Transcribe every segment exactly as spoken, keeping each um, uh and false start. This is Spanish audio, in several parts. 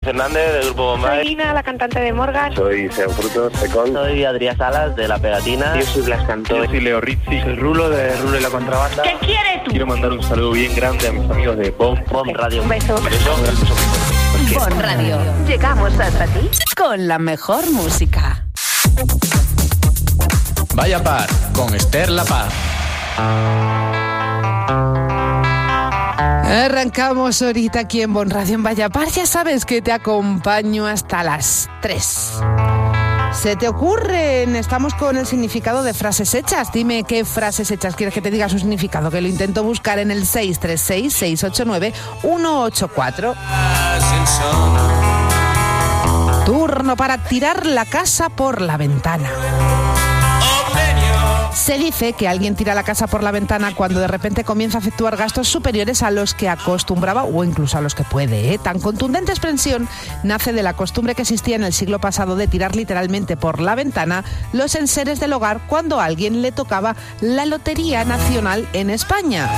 Fernández, del Grupo Bombay. Soy Ina, la cantante de Morgan. Soy Sean Frutos, de Con. Soy Adrián Salas, de La Pegatina. Yo soy Blas Cantó. Yo soy Leo Rizzi, soy Rulo, de Rulo y la Contrabanda. ¿Qué quieres tú? Quiero mandar un saludo bien grande a mis amigos de Bomb. Bomb Radio. Un beso. Bon Radio. Llegamos hasta ti con la mejor música. Vaya Par, con Esther La Paz. Arrancamos ahorita aquí en Bon Radio en Vaya Par. Ya sabes que te acompaño hasta las tres. ¿Se te ocurren? Estamos con el significado de frases hechas. Dime qué frases hechas quieres que te diga su significado, que lo intento buscar en el seis tres seis, seis ocho nueve, uno ocho cuatro. Turno para tirar la casa por la ventana. Se dice que alguien tira la casa por la ventana cuando de repente comienza a efectuar gastos superiores a los que acostumbraba o incluso a los que puede, ¿eh? Tan contundente expresión nace de la costumbre que existía en el siglo pasado de tirar literalmente por la ventana los enseres del hogar cuando a alguien le tocaba la Lotería Nacional en España.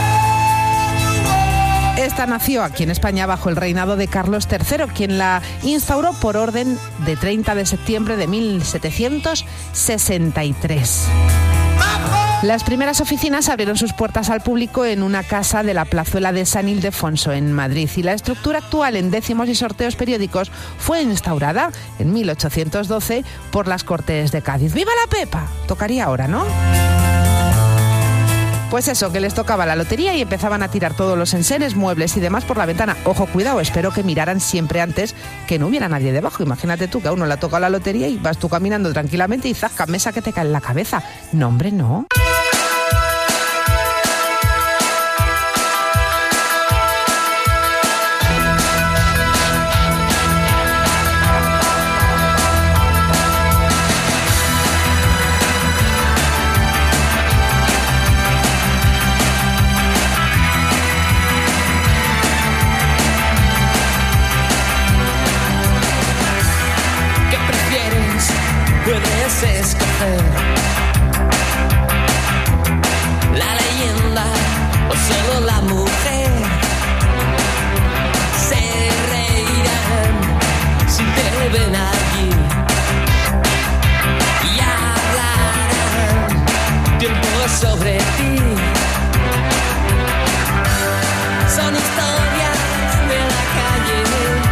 Esta nació aquí en España bajo el reinado de Carlos tercero, quien la instauró por orden de treinta de septiembre de mil setecientos sesenta y tres. Las primeras oficinas abrieron sus puertas al público en una casa de la plazuela de San Ildefonso, en Madrid, y la estructura actual en décimos y sorteos periódicos fue instaurada en mil ochocientos doce por las Cortes de Cádiz. ¡Viva la Pepa! Tocaría ahora, ¿no? Pues eso, que les tocaba la lotería y empezaban a tirar todos los enseres, muebles y demás por la ventana. Ojo, cuidado, espero que miraran siempre antes que no hubiera nadie debajo. Imagínate tú que a uno le ha tocado la lotería y vas tú caminando tranquilamente y zasca, mesa que te cae en la cabeza. No, hombre, no. Puedes escoger la leyenda o solo la mujer. Se reirán si te ven allí y hablarán tiempo sobre ti. Son historias de la calle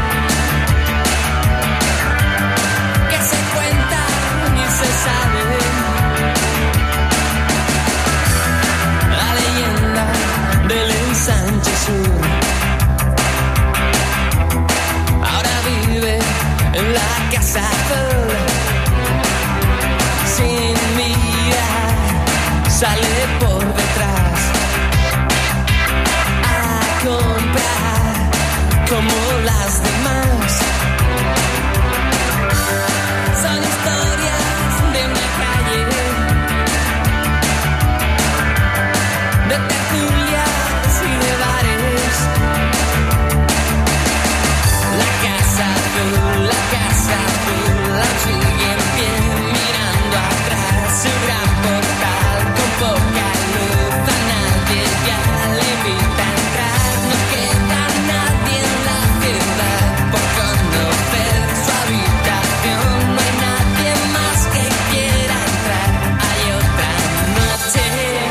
que se cuentan y se saben. La leyenda del ensanche sur ahora vive en la casa azul. Sin mirar sale por detrás a comprar como las demás. Son historias de una calle, de tertulias y de bares. La casa azul, la casa azul, la sigue en pie mirando atrás. Su gran portal con poca luz, a nadie ya le invita a entrar. No queda nadie en la ciudad por conocer su habitación. No hay nadie más que quiera entrar. Hay otra noche.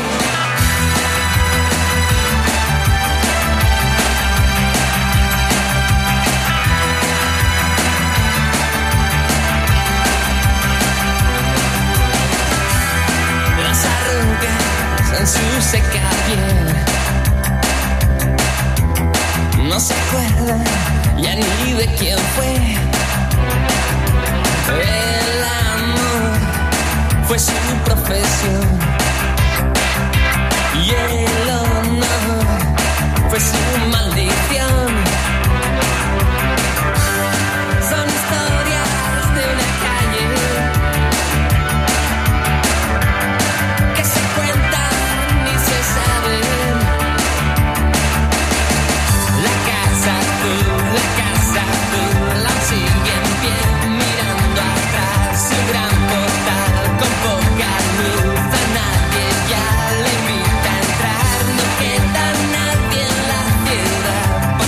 Las arrugas en su seca piel no se acuerdan ya ni de quién fue. El amor fue su profesión y el honor fue su maldición. Son historias de una calle que se cuentan y se saben. La casa azul, la casa azul, la sigue en pie mirando atrás. Su gran portal con poca luz, a nadie ya le invita a entrar. No queda nadie en la ciudad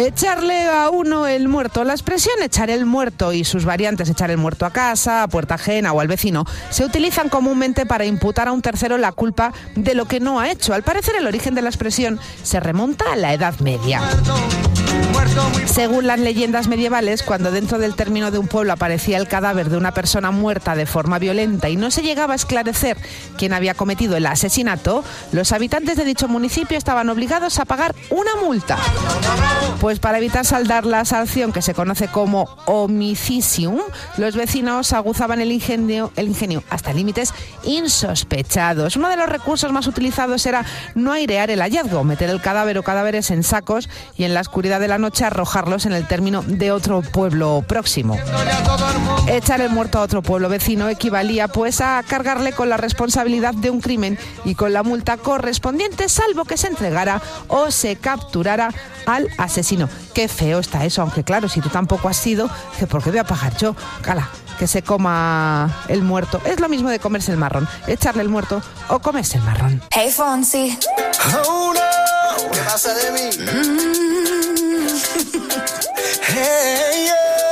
Echarle a uno el muerto. La expresión echar el muerto y sus variantes, echar el muerto a casa, a puerta ajena o al vecino, se utilizan comúnmente para imputar a un tercero la culpa de lo que no ha hecho. Al parecer, el origen de la expresión se remonta a la Edad Media. Según las leyendas medievales, cuando dentro del término de un pueblo aparecía el cadáver de una persona muerta de forma violenta y no se llegaba a esclarecer quién había cometido el asesinato, los habitantes de dicho municipio estaban obligados a pagar una multa. Pues para evitar saldar la sanción, que se conoce como homicicium, los vecinos aguzaban el ingenio, el ingenio hasta límites insospechados. Uno de los recursos más utilizados era no airear el hallazgo, meter el cadáver o cadáveres en sacos y en la oscuridad de la noche arrojarlos en el término de otro pueblo próximo. Echar el muerto a otro pueblo vecino equivalía pues a cargarle con la responsabilidad de un crimen y con la multa correspondiente, salvo que se entregara o se capturara al asesino. Qué feo está eso, aunque claro, si tú tampoco has sido, ¿por qué voy a pagar yo? Cala, que se coma el muerto. Es lo mismo de comerse el marrón, echarle el muerto o comerse el marrón. Hey Fonsi. Oh no, ¿qué pasa de mí? Mm. Hey,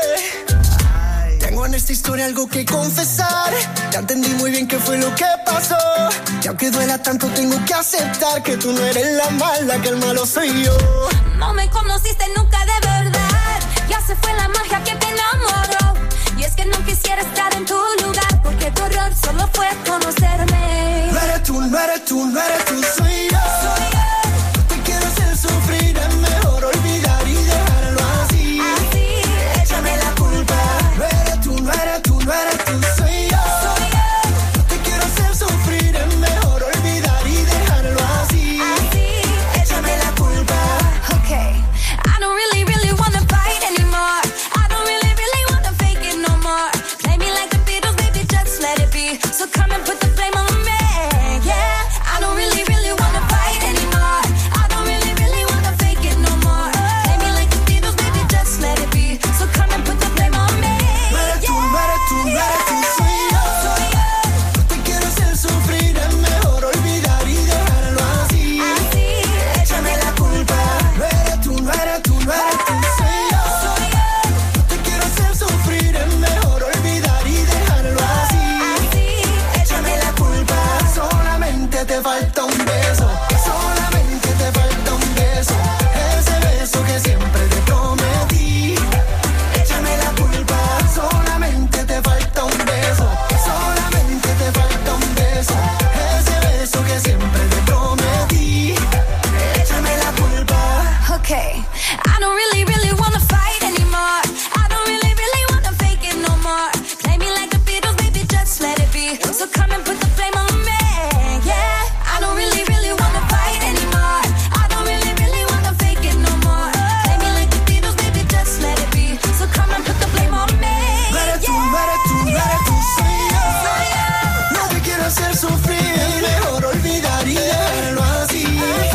yeah. Tengo en esta historia algo que confesar. Ya entendí muy bien qué fue lo que pasó. Y aunque duela tanto tengo que aceptar que tú no eres la mala, que el malo soy yo. No me conociste nunca de verdad. Ya se fue la magia que te enamoró. Y es que no quisiera estar en tu lugar, porque tu error solo fue conocerme. No eres tú, no eres tú, no eres tú, soy yo. Soy yo. No te quiero hacer sufrir, es mejor olvidar y dejarlo así. Así, échame la culpa. No eres tú, no eres tú, no eres tú, soy yo. soy yo. No te quiero hacer sufrir, es mejor olvidar y dejarlo así. Así, échame la culpa. Okay, I don't really, really wanna fight anymore. I don't really, really wanna fake it no more. Play me like the Beatles, baby, just let it be. So come and put the blame on me, yeah. I don't really, really wanna fight anymore. I don't really, really wanna fake it no more. Play me like the Beatles, baby, just let it be. So come and put the blame on me, No eres tú, no eres tú, no yeah. eres tú, soy yo. Soy yo. No te quiero hacer sufrir, es mejor olvidar y dejarlo así. Así, Échame la culpa. No eres tú, no eres tú, no eres tú, soy yo. soy yo. No te quiero hacer sufrir, es mejor olvidar y dejarlo así. Así, Échame la culpa. Solamente te falta un beso. Solamente te falta un beso. Ese beso que siempre te prometí. Échame la culpa. Solamente te falta un beso. Solamente te falta un beso. Ese beso que siempre te prometí. Échame la culpa. Okay, I don't really, really wanna fight anymore. I don't really, really wanna fake it no more. Play me like the Beatles, baby, just let it be. So come and put the blame on me, yeah. I don't really, really wanna fight anymore. I don't really, really wanna fake it no more. Play me like the Beatles, baby, just let it be. So come and put the blame on me, No eres tú, yeah. no eres tú, no eres tú, soy yo. Soy yo. No te quiero hacer sufrir, es mejor olvidar y dejarlo así.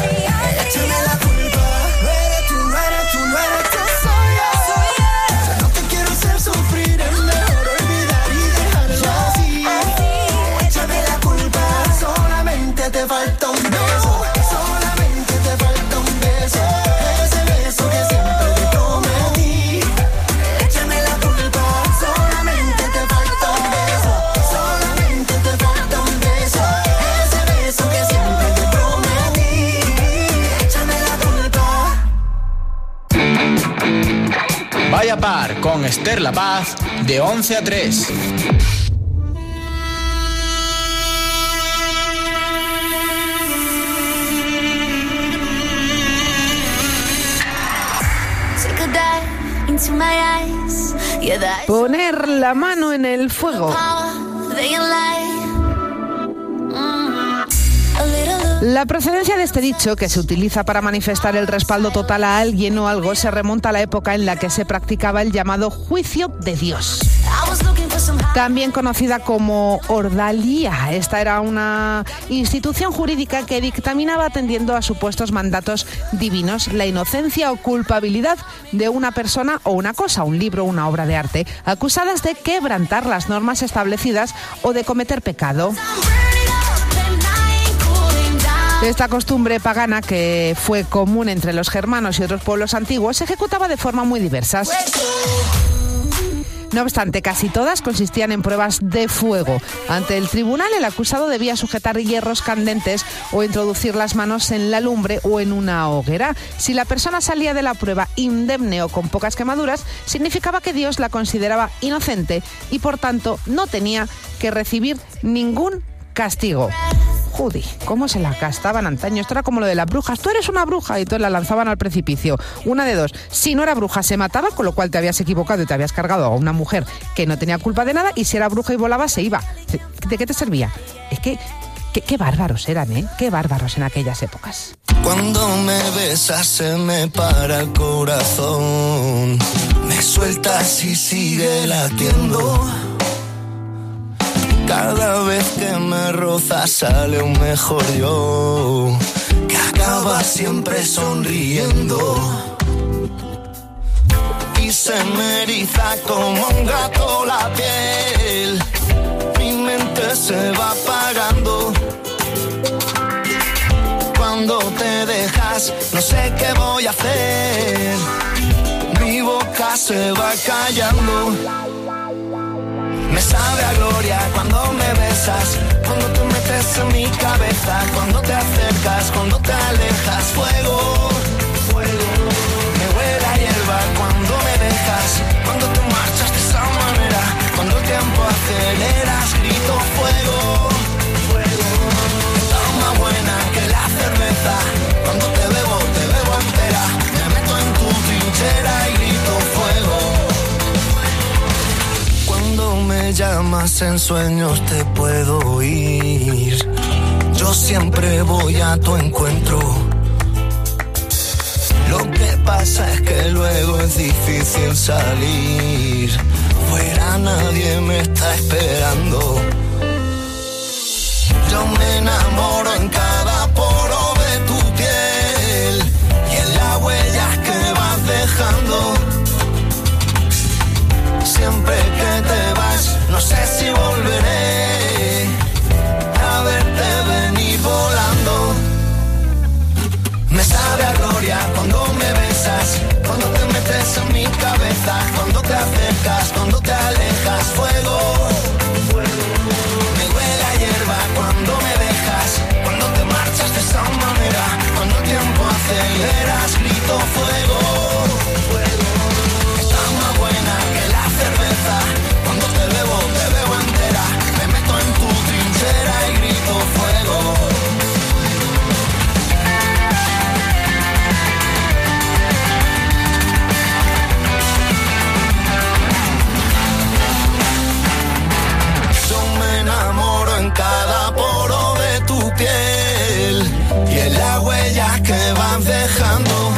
Échame la culpa. No eres tú, no eres tú, no eres tú, soy yo. Soy yo. No te quiero hacer sufrir, es mejor olvidar y dejarlo así. Échame la culpa. Solamente te falta un beso. Solamente te falta un beso. Ese beso que siempre te prometí. Échame la culpa. Solamente te falta un beso. Solamente te falta un beso. Ese beso que siempre te prometí. Échame la culpa. Vaya par con Esther La Paz de once a tres. Take a dive into my eyes. Yeah, that Poner la mano en el fuego. power they lie. Mm. A little La procedencia de este dicho, que se utiliza para manifestar el respaldo total a alguien o algo, se remonta a la época en la que se practicaba el llamado juicio de Dios, I was looking for some también conocida como ordalía. Esta era una institución jurídica que dictaminaba, atendiendo a supuestos mandatos divinos, la inocencia o culpabilidad de una persona o una cosa, un libro o una obra de arte, acusadas de quebrantar las normas establecidas o de cometer pecado. I'm burning up and I ain't cooling down. Esta costumbre pagana, que fue común entre los germanos y otros pueblos antiguos, se ejecutaba de forma muy diversas. No obstante, casi todas consistían en pruebas de fuego. Ante el tribunal, el acusado debía sujetar hierros candentes o introducir las manos en la lumbre o en una hoguera. Si la persona salía de la prueba indemne o con pocas quemaduras, significaba que Dios la consideraba inocente y, por tanto, no tenía que recibir ningún castigo. Judi, ¿cómo se la castaban antaño? Esto era como lo de las brujas. Tú eres una bruja, y entonces la lanzaban al precipicio. Una de dos. Si no era bruja, se mataba, con lo cual te habías equivocado y te habías cargado a una mujer que no tenía culpa de nada, y si era bruja y volaba, se iba. ¿De qué te servía? Es que qué, qué bárbaros eran, ¿eh? Qué bárbaros en aquellas épocas. Cuando me besas se me para el corazón, me sueltas y sigue latiendo. Cada vez que me rozas sale un mejor yo, que acaba siempre sonriendo. Y se me eriza como un gato la piel, mi mente se va apagando. Cuando te dejas, no sé qué voy a hacer, mi boca se va callando. Me sabe a gloria cuando me besas, cuando te metes en mi cabeza, cuando te acercas, cuando te alejas. Fuego, fuego, me huele a hierba cuando me dejas, cuando te marchas de esa manera, cuando el tiempo aceleras, grito fuego, fuego. Está más buena que la cerveza, cuando te bebo, te bebo entera, me meto en tu trinchera y grito fuego. Cuando me llamas en sueños te puedo oír, yo siempre voy a tu encuentro. Lo que pasa es que luego es difícil salir, fuera nadie me está esperando. Yo me enamoro en cada poro de tu piel y en las huellas que vas dejando. Siempre que te vas, no sé si volveré a verte venir volando. Me sabe a gloria cuando me besas, cuando te metes en mi cabeza, cuando te acercas, cuando te alejas. Fuego, fuego, me huele a hierba cuando me dejas, cuando te marchas de esa manera, cuando el tiempo aceleras, grito fuego, fuego. Está más buena que la cerveza, cuando te bebo, te bebo entera, me meto en tu trinchera y grito fuego. Yo me enamoro en cada poro de tu piel y en las huellas que vas dejando.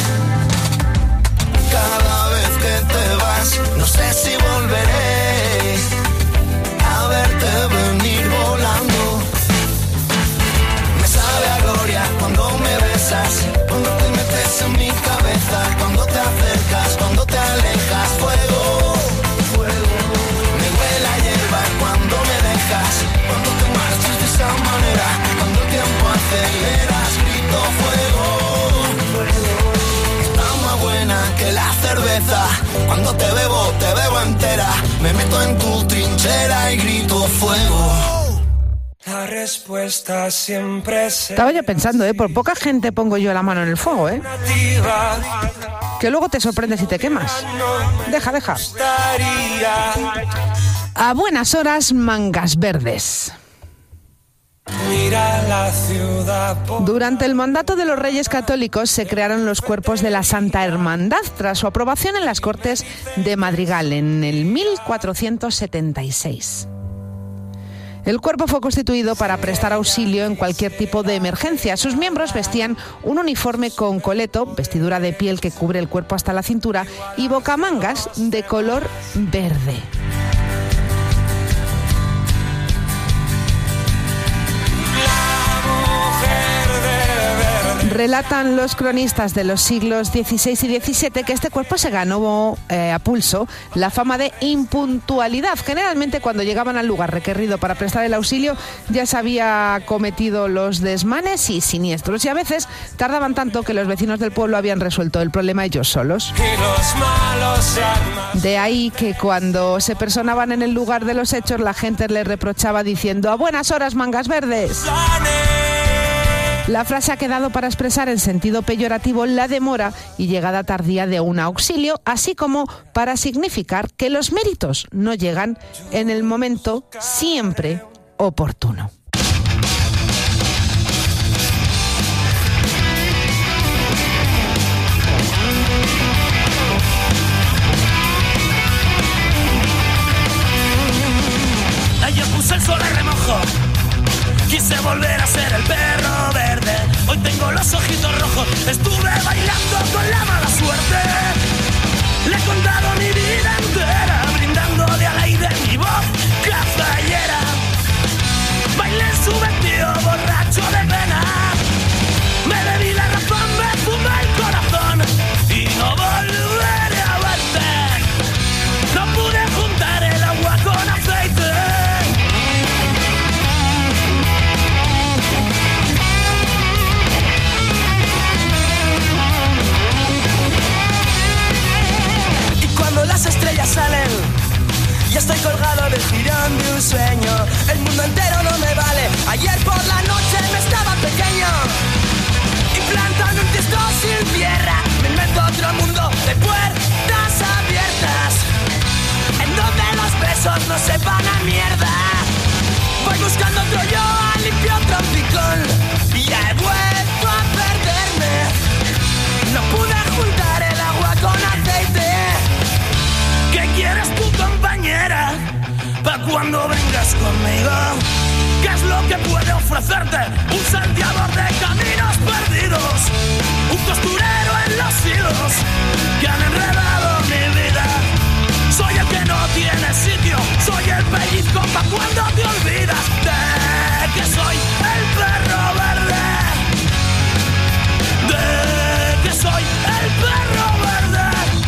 Cada vez que te vas, no sé si volveré a verte venir volando. Me sabe a gloria cuando me besas, cuando te metes en mi cabeza, cuando te acercas, cuando te alejas. Fuego, fuego, me huele a hierba cuando me dejas, cuando te marchas de esa manera, cuando el tiempo aceleras, grito fuego, fuego. Está más buena que la cerveza, cuando te bebo, te bebo entera, me meto en tu trinchera y grito fuego. La respuesta siempre se... Estaba yo pensando, ¿eh? Por poca gente pongo yo la mano en el fuego, ¿eh? Que luego te sorprendes y te quemas. Deja, deja. A buenas horas, mangas verdes. Mira la ciudad. Durante el mandato de los Reyes Católicos se crearon los cuerpos de la Santa Hermandad tras su aprobación en las Cortes de Madrigal en el mil cuatrocientos setenta y seis. El cuerpo fue constituido para prestar auxilio en cualquier tipo de emergencia. Sus miembros vestían un uniforme con coleto, vestidura de piel que cubre el cuerpo hasta la cintura, y bocamangas de color verde. Relatan los cronistas de los siglos dieciséis y diecisiete que este cuerpo se ganó eh, a pulso la fama de impuntualidad. Generalmente cuando llegaban al lugar requerido para prestar el auxilio ya se había cometido los desmanes y siniestros, y a veces tardaban tanto que los vecinos del pueblo habían resuelto el problema ellos solos. De ahí que cuando se personaban en el lugar de los hechos la gente les reprochaba diciendo: a buenas horas, mangas verdes. La frase ha quedado para expresar en sentido peyorativo la demora y llegada tardía de un auxilio, así como para significar que los méritos no llegan en el momento siempre oportuno. Ayer puse el sol a remojo, quise volver a ser el perro verde. Hoy tengo los ojitos rojos, estuve bailando con la mala suerte. Le he contado mi vida entera, brindándole al aire mi voz cazallera. Bailé en su vestido borracho de pena, me bebí la razón, me fumé el corazón y no volveré a verte. No pude juntar el agua con aceite. Las estrellas salen y estoy colgado del jirón de un sueño. El mundo entero no me vale. Ayer por la noche me estaba pequeño y plantando un tiesto sin tierra me invento otro mundo de puertas abiertas en donde los besos no sepan a mierda. Voy buscando otro yo a limpio trompicón y ya he vuelto a perderme. No pude juntar el agua con aceite. ¿Qué quieres tu compañera? Pa' cuando vengas conmigo. ¿Qué es lo que puede ofrecerte? Un salteador de caminos perdidos, un costurero en los hilos que han enredado mi vida. Soy el que no tiene sitio, soy el pellizco pa' cuando te olvidas de que soy el perro verde. De que soy el perro verde.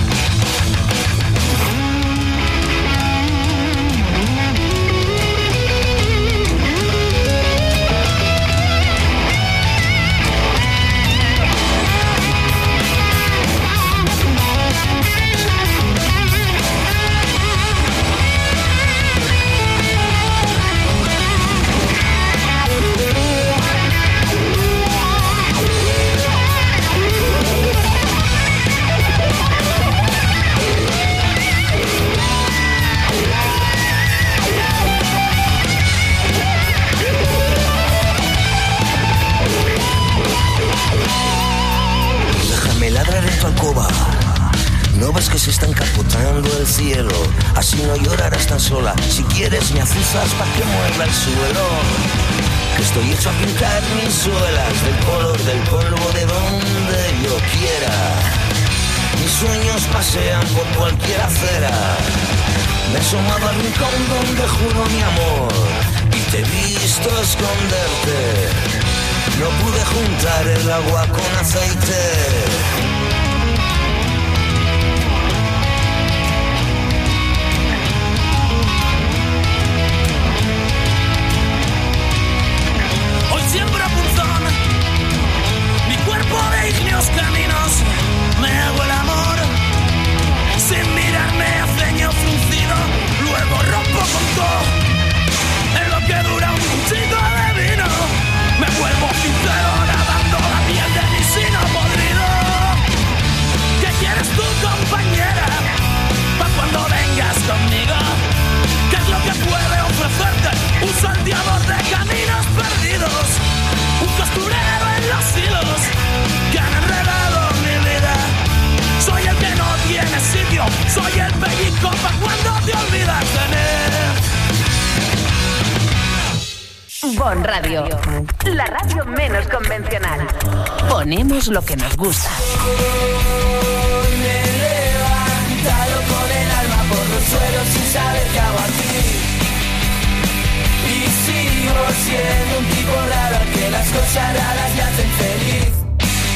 Ladrar en tu alcoba, no ves que se está encapotando el cielo. Así no llorarás tan sola. Si quieres me azuzas pa' que mueva el suelo. Que estoy hecho a pintar mis suelas del color del polvo de donde yo quiera. Mis sueños pasean por cualquier acera. Me he asomado al rincón donde juro mi amor y te he visto esconderte. No pude juntar el agua con aceite. Hoy siembro a punzón mi cuerpo de ígneos caminos. Me hago el amor sin mirarme a ceño fruncido. Luego rompo con todo en lo que dura un cuchito de vino. Me vuelvo sincero nadando la piel de mi sino podrido. ¿Qué quieres tú, compañera? Pa' cuando vengas conmigo. ¿Qué es lo que puede ofrecerte? Un salteador de caminos perdidos, un costurero en los hilos que han enredado mi vida. Soy el que no tiene sitio, soy el pellizco pa' cuando te olvidas de mí. Bon Radio, la radio menos convencional. Ponemos lo que nos gusta. Hoy me he levantado con el alma por los suelos sin saber qué hago aquí. Y sigo siendo un tipo raro al que las cosas raras le hacen feliz.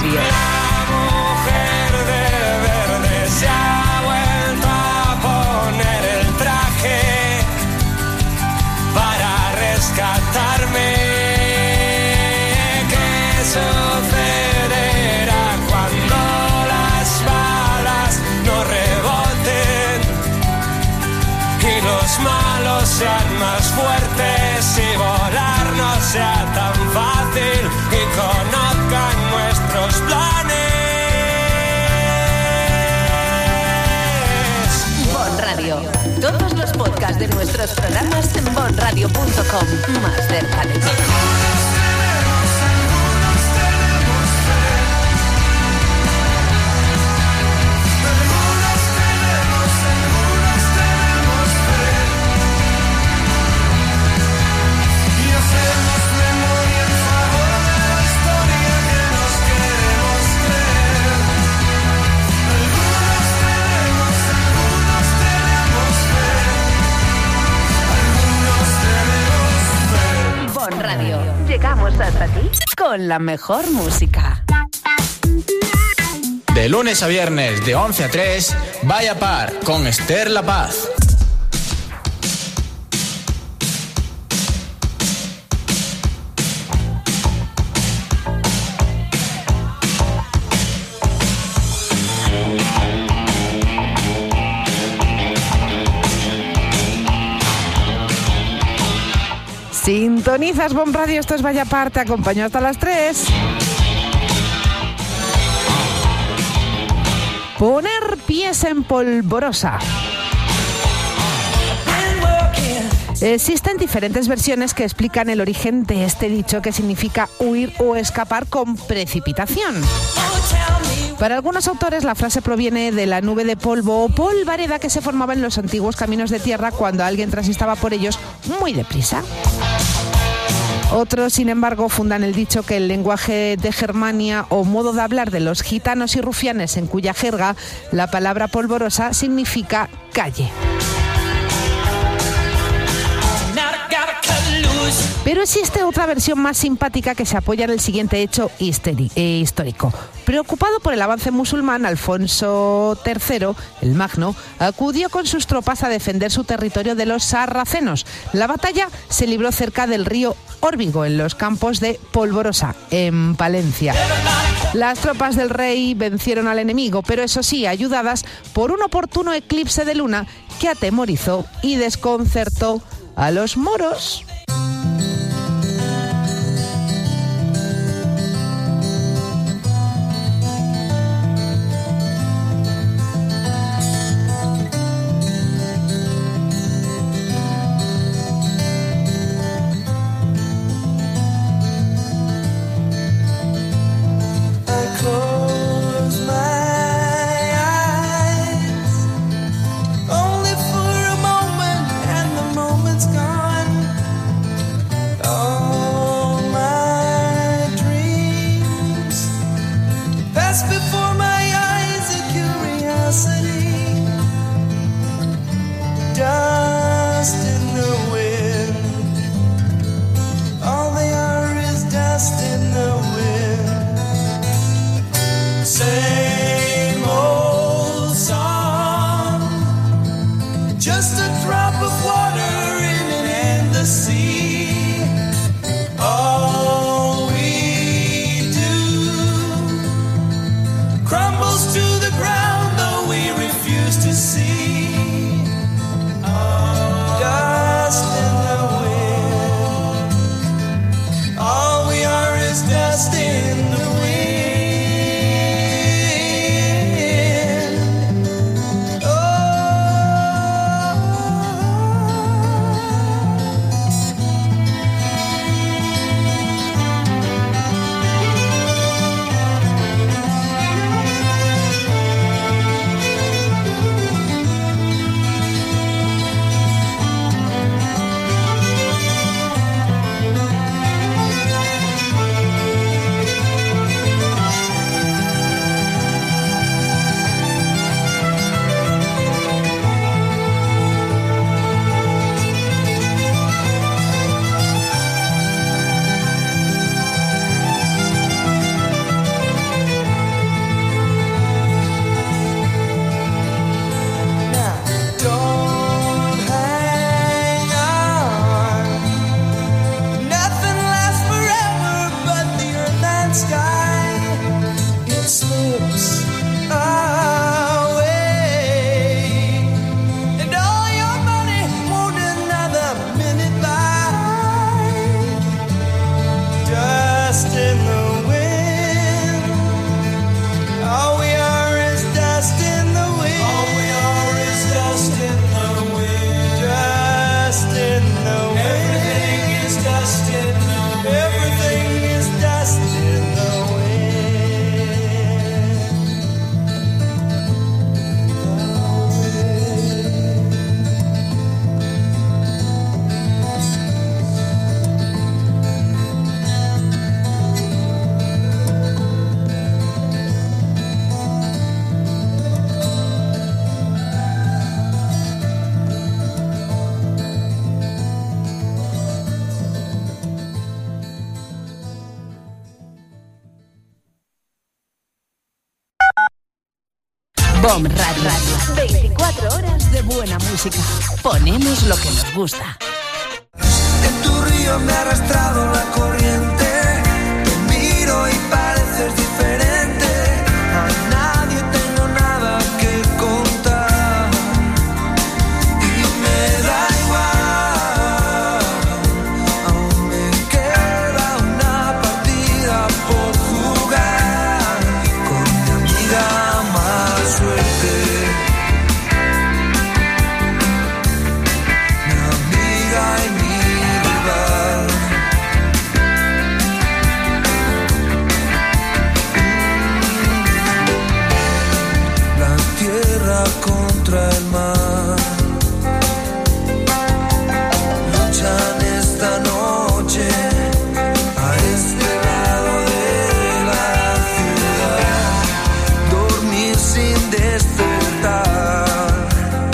Radio. La mujer de verde se ha vuelto a poner el traje para rescatarme. ¿Qué sucederá cuando las balas no reboten y los malos sean más fuertes y volar no sea tan fácil y conozcan nuestros planes? Bon Radio. Todos los podcasts de nuestros programas en bon radio punto com. Más cerca de ti. Radio. Llegamos hasta ti con la mejor música. De lunes a viernes de once a tres, Vaya Par con Esther La Paz. Sintonizas Bon Radio, esto es Vaya Par, te acompaño hasta las tres. Poner pies en polvorosa. Existen diferentes versiones que explican el origen de este dicho, que significa huir o escapar con precipitación. Para algunos autores la frase proviene de la nube de polvo o polvareda que se formaba en los antiguos caminos de tierra cuando alguien transitaba por ellos muy deprisa. Otros, sin embargo, fundan el dicho que el lenguaje de Germania o modo de hablar de los gitanos y rufianes, en cuya jerga la palabra polvorosa significa calle. Pero existe otra versión más simpática que se apoya en el siguiente hecho histórico. Preocupado por el avance musulmán, Alfonso tercero, el Magno, acudió con sus tropas a defender su territorio de los sarracenos. La batalla se libró cerca del río Órbigo, en los campos de Polvorosa, en Palencia. Las tropas del rey vencieron al enemigo, pero eso sí, ayudadas por un oportuno eclipse de luna que atemorizó y desconcertó a los moros. Bon Radio. veinticuatro horas de buena música. Ponemos lo que nos gusta. En tu río me ha arrastrado la corriente. Te miro y pareces diferente. A nadie tengo nada que contar. Y me da igual. Aún me queda una partida por jugar. Con mi amiga más suerte. Mi amiga y mi rival. La tierra contra el mar. Luchan esta noche a este lado de la ciudad. Dormir sin despertar.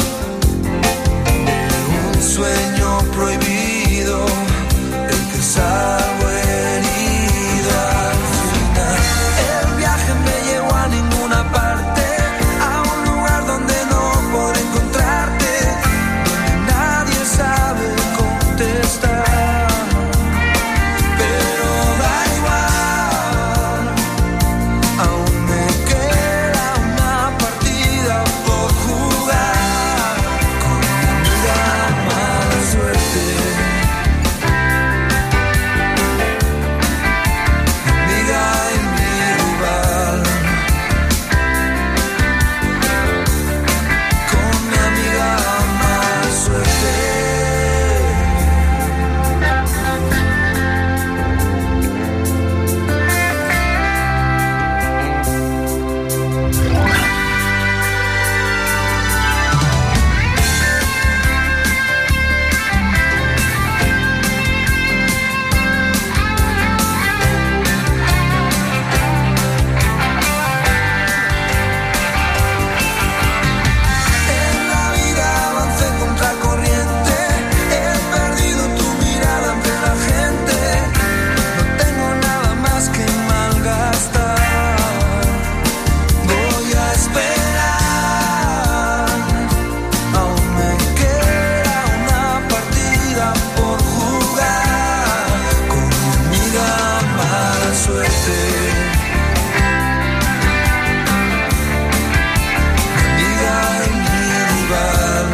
Un sueño prohibido, el que salvo herido al final. El viaje me llevó a ninguna parte, a un lugar donde no podré encontrarte, donde nadie sabe contestar. Pero da igual, aún me queda una partida por jugar. Con mi amiga mala suerte. Mi amiga y mi rival. Con mi amiga mala suerte. En la vida avancé contra corriente. He perdido tu mirada entre la gente. No tengo nada más que malgastar. Voy a esperar. Aún me queda una partida por jugar. Con mi amiga mala suerte. Mi amiga y mi rival.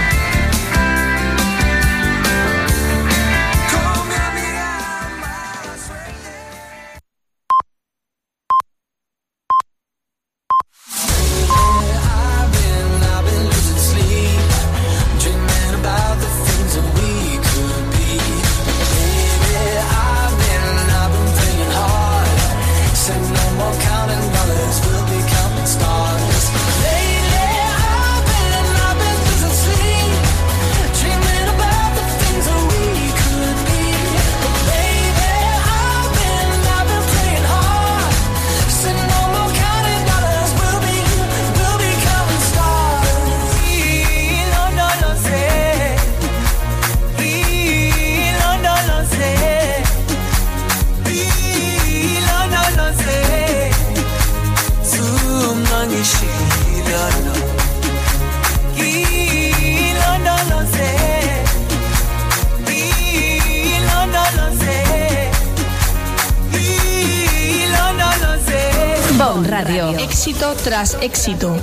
Con mi amiga mala suerte. I've been, I've been losing sleep, dreaming about the things that we could be. Baby, I've been, I've been playing hard. Said no more counting dollars, we'll be counting stars. Lately, I've been, I've been losing sleep, dreaming about the things that we could be. But baby, I've been, I've been playing hard. Said no more counting dollars, we'll be, we'll be counting stars. Y no, no lo sé. Y no, no lo sé. Y no, no lo sé. Sumang ishilano. Y no, no lo sé. Y no, no lo sé. Y no, no lo sé. Bon Radio. Éxito tras éxito.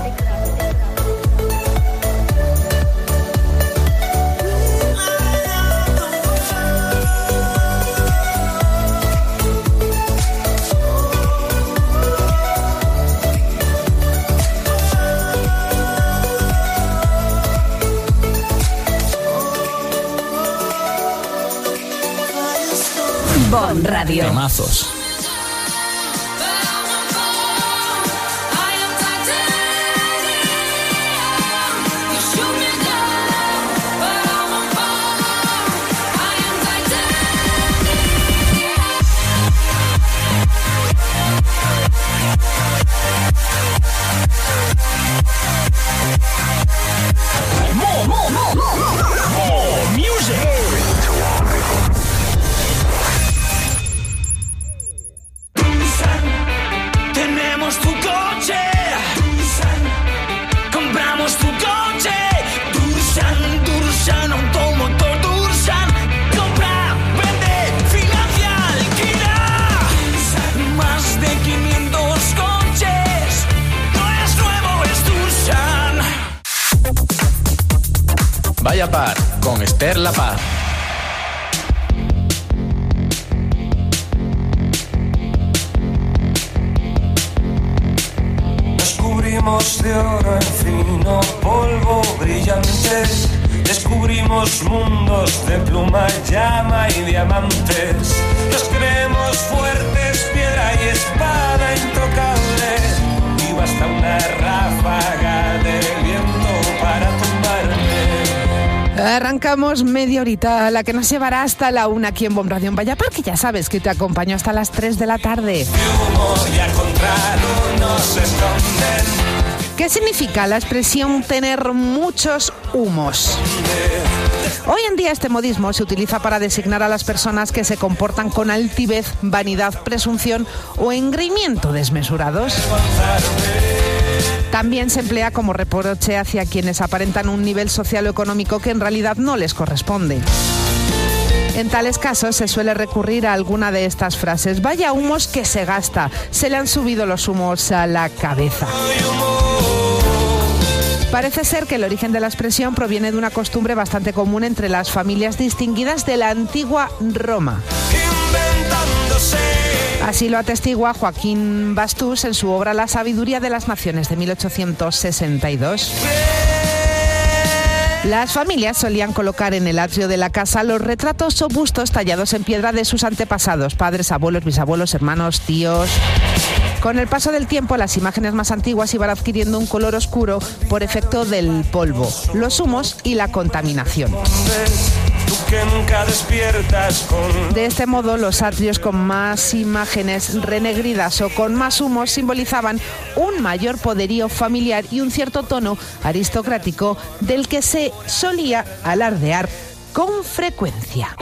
Bon Radio. Temazos. More, more, more, more music. Vaya Par con Esther La Paz. Descubrimos de oro en fino polvo brillante. Descubrimos mundos de pluma, llama y diamantes. Los creemos fuertes, piedra y espada intocable. Y basta una ráfaga de viento para tumbarme. Arrancamos media horita, la que nos llevará hasta la una aquí en Bon Radio en Vaya Par, que ya sabes que te acompaño hasta las tres de la tarde. ¿Qué significa la expresión tener muchos humos? Hoy en día este modismo se utiliza para designar a las personas que se comportan con altivez, vanidad, presunción o engreimiento desmesurados. También se emplea como reproche hacia quienes aparentan un nivel social o económico que en realidad no les corresponde. En tales casos se suele recurrir a alguna de estas frases. Vaya humos que se gasta, se le han subido los humos a la cabeza. Parece ser que el origen de la expresión proviene de una costumbre bastante común entre las familias distinguidas de la antigua Roma. Así lo atestigua Joaquín Bastús en su obra La sabiduría de las naciones de mil ochocientos sesenta y dos. Las familias solían colocar en el atrio de la casa los retratos o bustos tallados en piedra de sus antepasados, padres, abuelos, bisabuelos, hermanos, tíos. Con el paso del tiempo, las imágenes más antiguas iban adquiriendo un color oscuro por efecto del polvo, los humos y la contaminación. De este modo, los atrios con más imágenes renegridas o con más humos simbolizaban un mayor poderío familiar y un cierto tono aristocrático del que se solía alardear con frecuencia.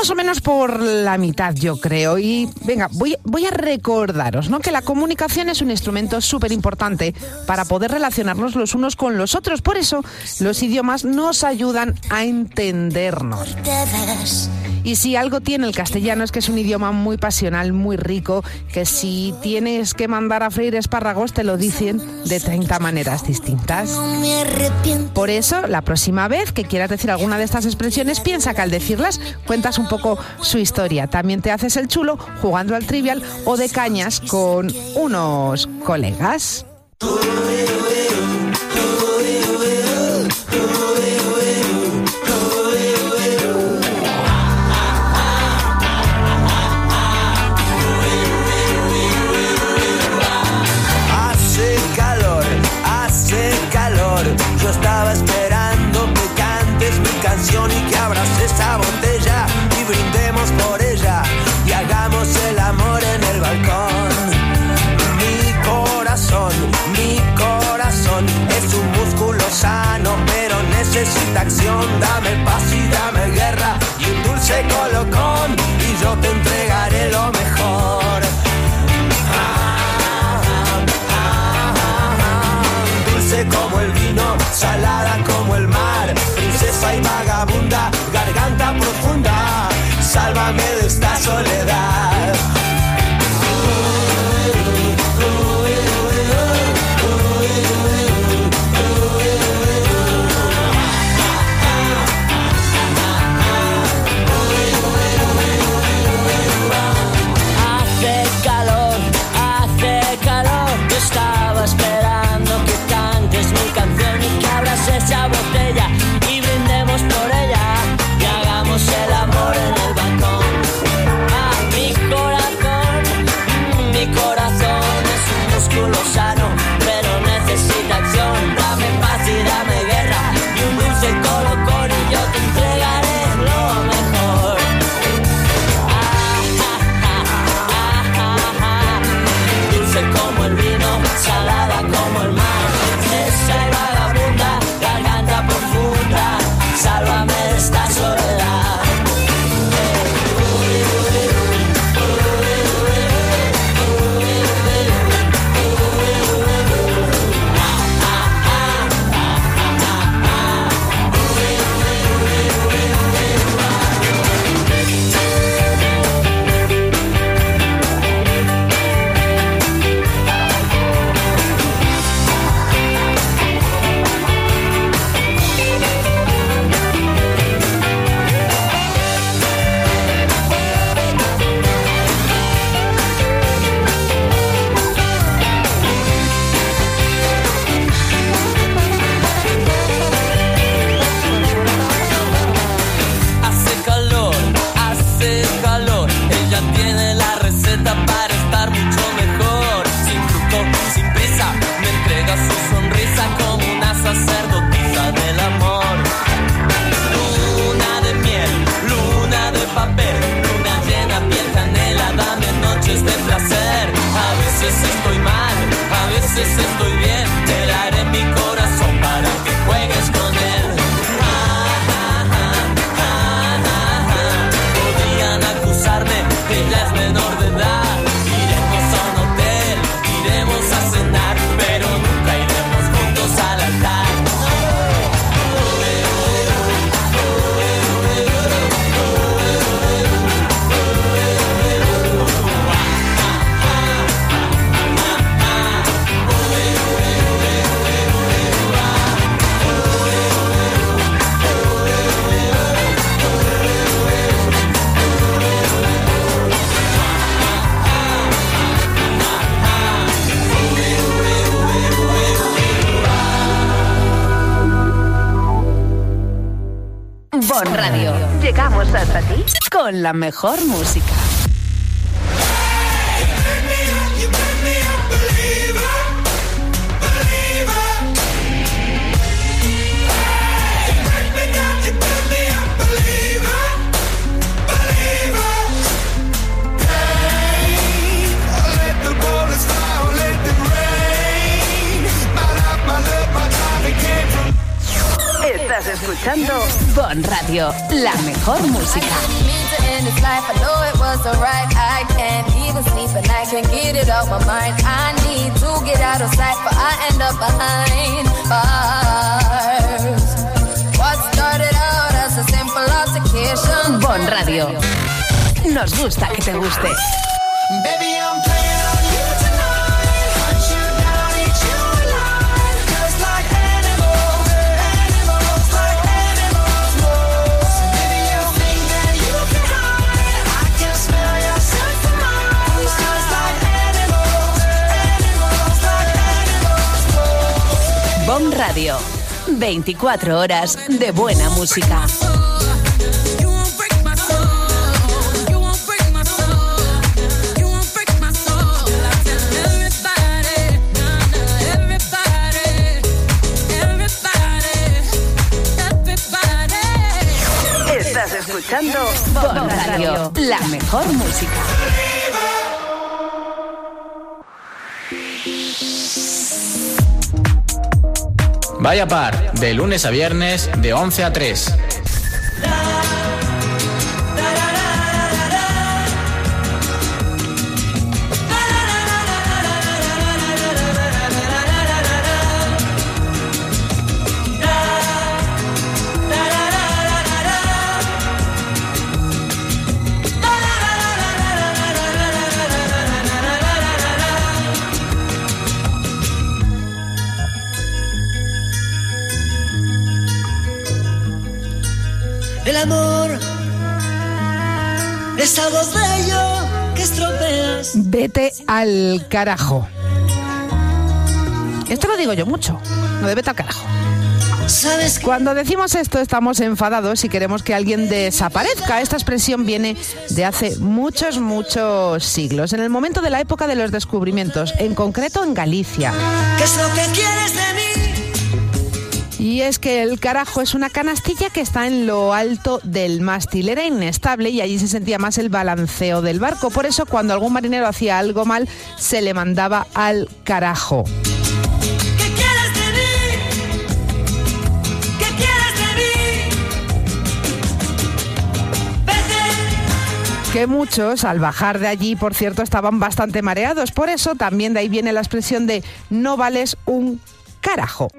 más o menos por la mitad, yo creo. Y venga, voy, voy a recordaros, ¿no?, que la comunicación es un instrumento súper importante para poder relacionarnos los unos con los otros. Por eso, los idiomas nos ayudan a entendernos. Y si algo tiene el castellano es que es un idioma muy pasional, muy rico, que si tienes que mandar a freír espárragos te lo dicen de treinta maneras distintas. Por eso, la próxima vez que quieras decir alguna de estas expresiones, piensa que al decirlas cuentas un poco su historia. También te haces el chulo jugando al trivial o de cañas con unos colegas. Yo estaba esperando que cantes mi canción y que abras esa botella y brindemos por ella y hagamos el amor en el balcón. Mi corazón, mi corazón es un músculo sano, pero necesita acción. Dame paz y dame guerra y un dulce colocón y yo te entregaré lo mejor. Como el vino, salada como el mar, princesa y vagabunda, garganta profunda, sálvame de esta soledad. Hace calor, hace calor, yo estaba esperando que mi canción y que abras esa botella y brindemos por ella y hagamos el amor en el balcón. Ah, mi corazón, mi corazón es un músculo sano, pero necesita acción. Dame paz y dame guerra y un dulce colocón y yo te entregaré lo mejor. Ah, ah, ah, ah, ah, ah. Dulce como el vino, salada como el mar. Y vagabunda, garganta profunda, sálvame de esta soledad. Estoy bien, te daré mi corazón para que juegues con él. Ah, ah, ah, ah, ah, ah. Podrían acusarme que ella es menor de edad. Iremos a un hotel, iremos a cenar, pero nunca iremos juntos al altar. Bon Radio. Llegamos hasta ti con la mejor música. Estás escuchando Bon Radio, la mejor música. in this life, I know it wasn't right. I can't even sleep and I can't get it out my mind. I need to get out of sight, but I end up behind bars. What started out as a simple altercation. Bon Radio. Nos gusta que te guste. Baby, I'm playing on you tonight. Hunt you down, eat you alive. Just like animals, animals, like animals. So baby, you think that you can hide? I can smell your scent from miles. Just like animals, animals, like animals. Bon Radio. veinticuatro horas de buena música. Estás escuchando Bon Radio, la mejor música. Vaya Par, de lunes a viernes, de once a tres. El amor es algo bello que estropeas. Vete al carajo. Esto lo digo yo mucho. No de vete al carajo. ¿Sabes? Cuando decimos esto estamos enfadados y queremos que alguien desaparezca. Esta expresión viene de hace muchos, muchos siglos. En el momento de la época de los descubrimientos, en concreto en Galicia. ¿Qué es lo que quieres de mí? Y es que el carajo es una canastilla que está en lo alto del mástil. Era inestable y allí se sentía más el balanceo del barco. Por eso, cuando algún marinero hacía algo mal, se le mandaba al carajo. ¿Qué quieres de mí? ¿Qué quieres de mí? Vete. Que muchos, al bajar de allí, por cierto, estaban bastante mareados. Por eso, también de ahí viene la expresión de no vales un carajo.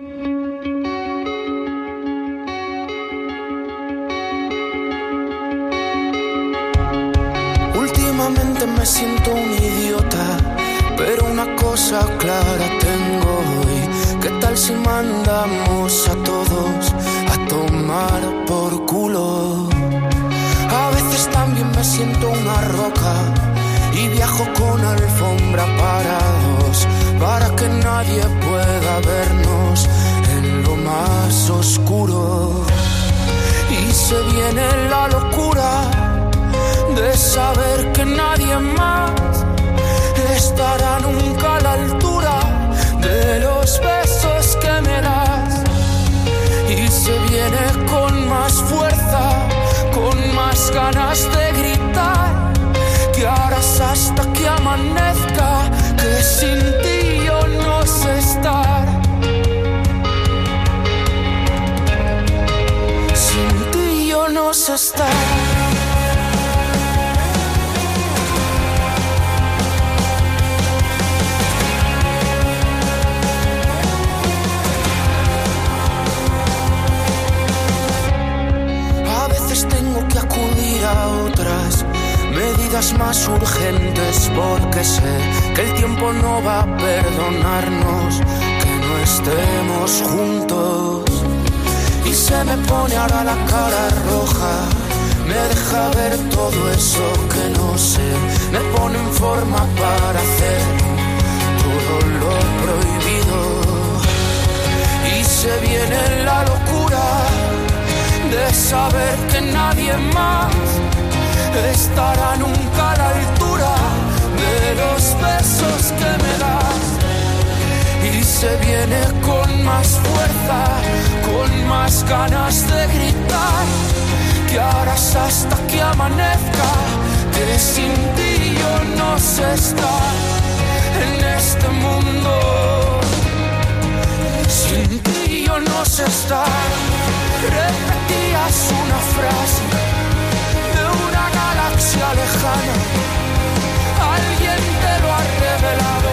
Últimamente me siento un idiota, pero una cosa clara tengo hoy. ¿Qué tal si mandamos a todos a tomar por culo? A veces también me siento una roca y viajo con alfombra para dos, para que nadie pueda vernos en lo más oscuro. Y se viene la locura de saber que nadie más estará nunca a la altura de los besos que me das. Y se viene con más fuerza, con más ganas de gritar, que harás hasta que amanezca, que sin ti yo no sé estar. Sin ti yo no sé estar. Tengo que acudir a otras medidas más urgentes, porque sé que el tiempo no va a perdonarnos que no estemos juntos. Y se me pone ahora la cara roja, me deja ver todo eso que no sé, me pone en forma para hacer todo lo prohibido. Y se viene la locura de saber que nadie más estará nunca a la altura de los besos que me das. Y se viene con más fuerza, con más ganas de gritar, que harás hasta que amanezca, que sin ti yo no sé estar en este mundo. Sin ti yo no sé estar. Repetías una frase de una galaxia lejana, alguien te lo ha revelado.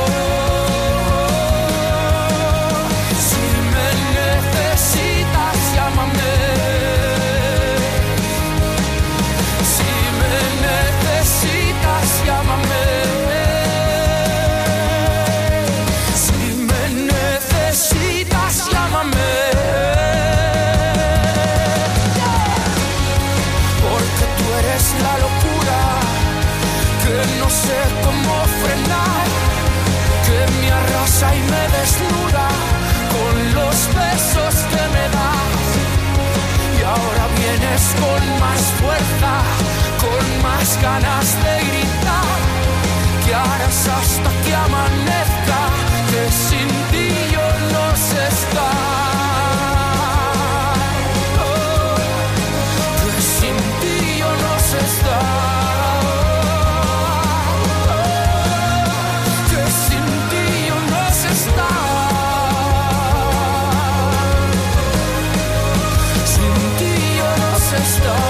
Si me necesitas, llámame. Si me necesitas, llámame. Si me necesitas, llámame. Porque tú eres la locura que no sé cómo frenar, que me arrasa y me desnuda con los besos que me das. Y ahora vienes con más fuerza, con más ganas de gritar. Que harás hasta que amanezca, que sin ti yo no sé estar. Oh, que sin ti yo no sé estar. Oh, que sin ti yo no sé estar. Sin ti yo no sé estar.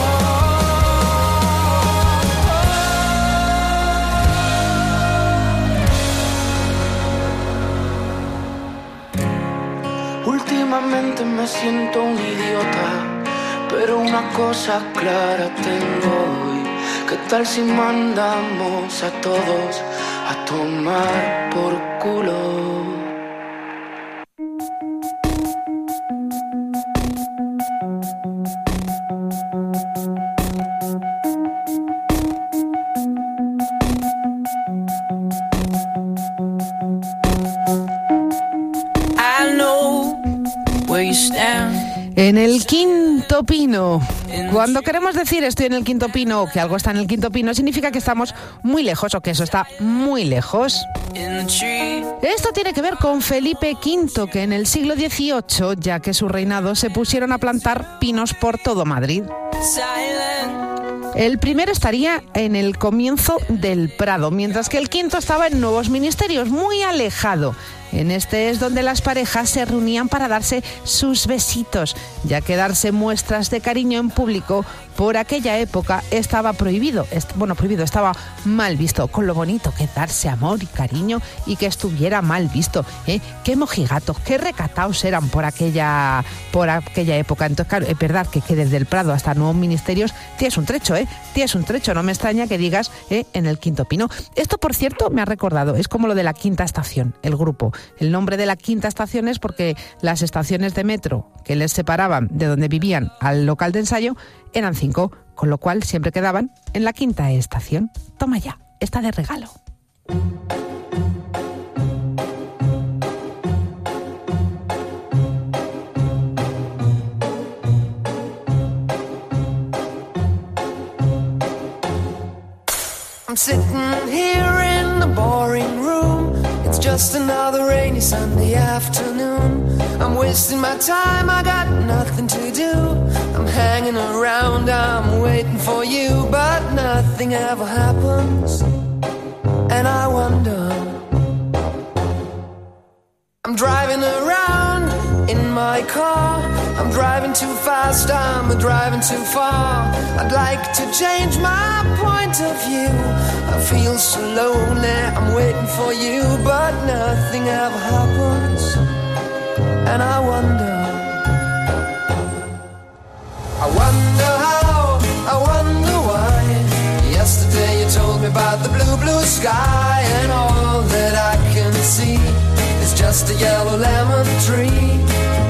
Últimamente me siento un idiota, pero una cosa clara tengo hoy. ¿Qué tal si mandamos a todos a tomar por culo? En el quinto pino. Cuando queremos decir estoy en el quinto pino o que algo está en el quinto pino, significa que estamos muy lejos o que eso está muy lejos. Esto tiene que ver con Felipe quinto, que en el siglo dieciocho, ya que su reinado, se pusieron a plantar pinos por todo Madrid. El primero estaría en el comienzo del Prado, mientras que el quinto estaba en Nuevos Ministerios, muy alejado. En este es donde las parejas se reunían para darse sus besitos, ya que darse muestras de cariño en público por aquella época estaba prohibido. Bueno, prohibido, estaba mal visto, con lo bonito que darse amor y cariño y que estuviera mal visto. ¿eh? Qué mojigatos, qué recatados eran por aquella, por aquella época. Entonces, claro, es verdad que, que desde el Prado hasta Nuevos Ministerios tienes un trecho, ¿eh? Tienes un trecho, no me extraña que digas ¿eh? en el quinto pino. Esto, por cierto, me ha recordado, es como lo de la quinta estación, el grupo. El nombre de la quinta estación es porque las estaciones de metro que les separaban de donde vivían al local de ensayo eran cinco, con lo cual siempre quedaban en la quinta estación. Toma ya, está de regalo. I'm sitting here in the boring room. It's just another rainy Sunday afternoon. I'm wasting my time, I got nothing to do. I'm hanging around, I'm waiting for you, but nothing ever happens. And I wonder, I'm driving around in my car. I'm driving too fast, I'm driving too far. I'd like to change my point of view. I feel so lonely, I'm waiting for you, but nothing ever happens. And I wonder, I wonder how, I wonder why. Yesterday you told me about the blue, blue sky, and all that I can see is just a yellow lemon tree.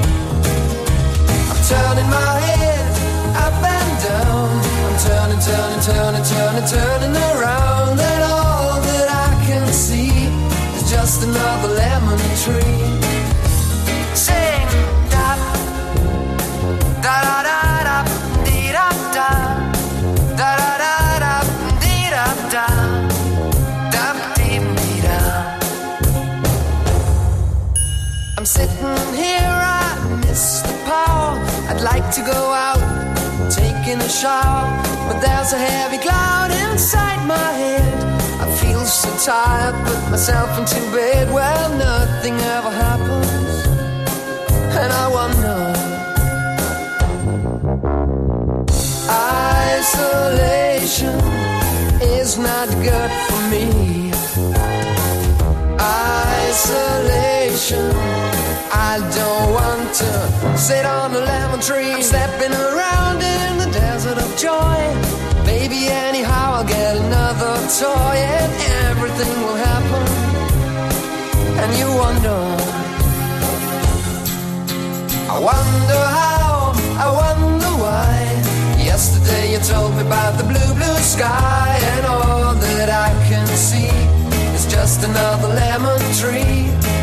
I'm turning my head up and down. I'm turning, turning, turning, turning, turning around, and all that I can see is just another lemon tree. Sing da da da da da dee da da da da da da dee da da da dee dee da. I'm sitting here, I miss the power. I'd like to go out, taking a shower, but there's a heavy cloud inside my head. I feel so tired, put myself into bed. Well, nothing ever happens, and I wonder. Isolation, is not good for me. Isolation, I don't want to sit on a lemon tree. I'm stepping around in the desert of joy. Maybe anyhow I'll get another toy and everything will happen. And you wonder, I wonder how, I wonder why. Yesterday you told me about the blue, blue sky, and all that I can see is just another lemon tree.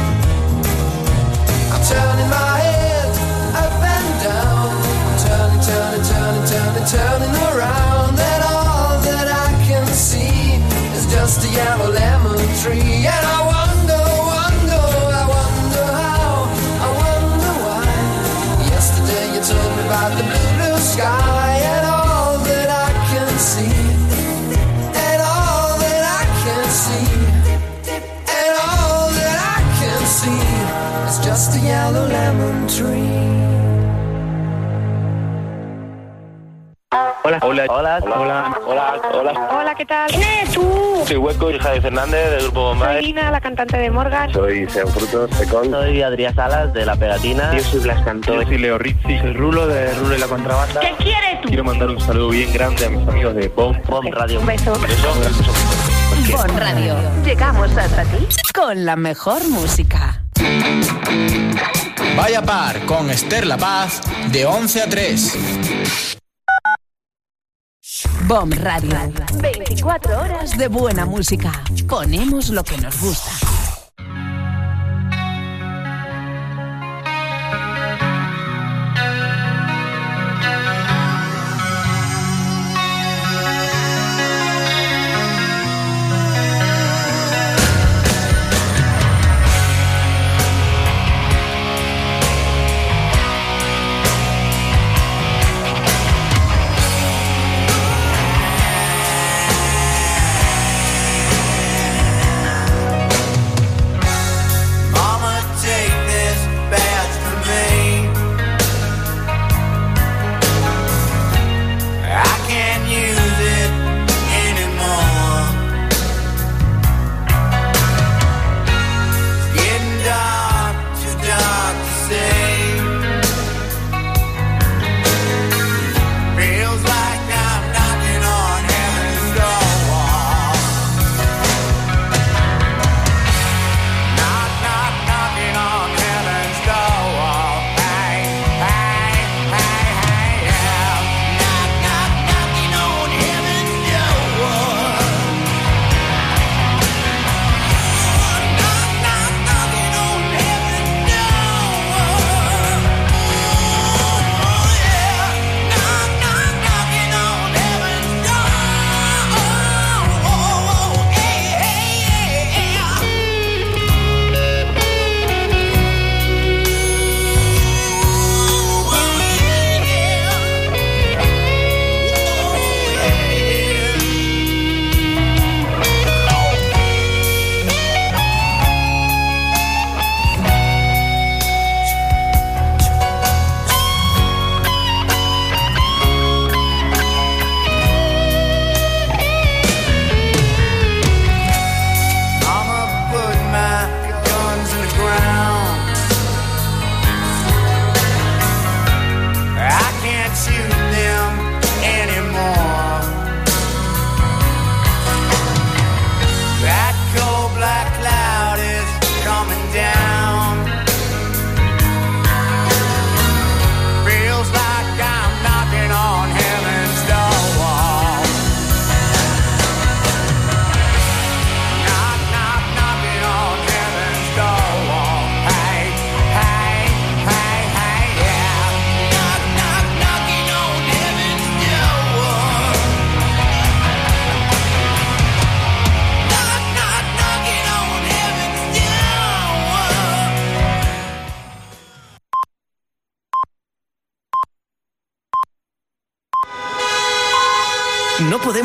I'm turning my head up and down, I'm turning, turning, turning, turning, turning around, and all that I can see is just a yellow lemon tree. And I wonder, wonder, I wonder how, I wonder why. Yesterday you told me about the blue, blue sky, and all that I can see, and all that I can see, and all that I can see is just a yellow lemon tree. Hola. Hola. Hola. Hola. Hola. Hola. Hola, ¿qué tal? ¿Quién eres tú? Soy Hueco, hija de Fernández, del grupo Bombay. Soy Lina, la cantante de Morgan. Soy Sean Frutos, Secón. Soy Adrián Salas, de La Pegatina. Yo soy Blas Cantó. Yo soy Leo Rizzi. Soy Rulo, de Rulo y la Contrabanda. ¿Qué quieres tú? Quiero mandar un saludo bien grande a mis amigos de Bomb. Bomb Radio. Un beso. Bon Radio. Llegamos hasta ti con la mejor música. Vaya Par con Esther La Paz de once a tres. Bomb Radio. veinticuatro horas de buena música. Ponemos lo que nos gusta.